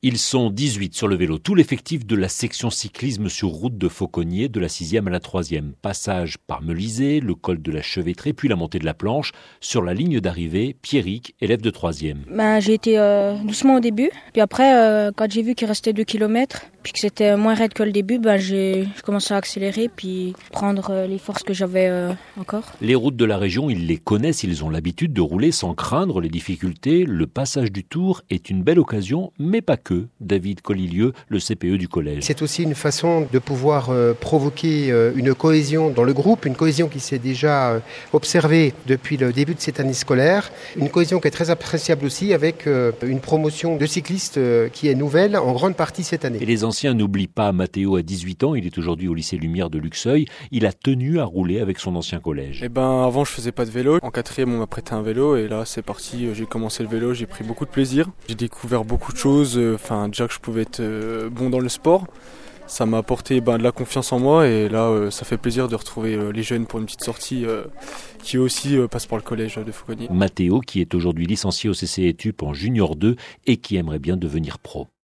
Ils sont 18 sur le vélo, tout l'effectif de la section cyclisme sur route de Fauconnier, de la 6e à la 3e. Passage par Melisée, le col de la Chevêtrée, puis la montée de la Planche. Sur la ligne d'arrivée, Pierrick, élève de 3e. J'ai été doucement au début, puis après, quand j'ai vu qu'il restait 2 km, puis que c'était moins raide que le début, j'ai commencé à accélérer, puis prendre les forces que j'avais encore. Les routes de la région, ils les connaissent, ils ont l'habitude de rouler sans craindre les difficultés. Le passage du Tour est une belle occasion, mais pas que. David Colilieu, le CPE du collège. C'est aussi une façon de pouvoir provoquer une cohésion dans le groupe, une cohésion qui s'est déjà observée depuis le début de cette année scolaire, une cohésion qui est très appréciable aussi avec une promotion de cyclistes qui est nouvelle en grande partie cette année. Et les anciens n'oublient pas Mathéo à 18 ans, il est aujourd'hui au lycée Lumière de Luxeuil, il a tenu à rouler avec son ancien collège. Avant je faisais pas de vélo, en 4e on m'a prêté un vélo et là c'est parti, j'ai commencé le vélo, j'ai pris beaucoup de plaisir, j'ai découvert beaucoup de choses, déjà que je pouvais être bon dans le sport. Ça m'a apporté de la confiance en moi et là ça fait plaisir de retrouver les jeunes pour une petite sortie qui aussi passe par le collège de Fauconnier. Mathéo qui est aujourd'hui licencié au CCETUP en Junior 2 et qui aimerait bien devenir pro.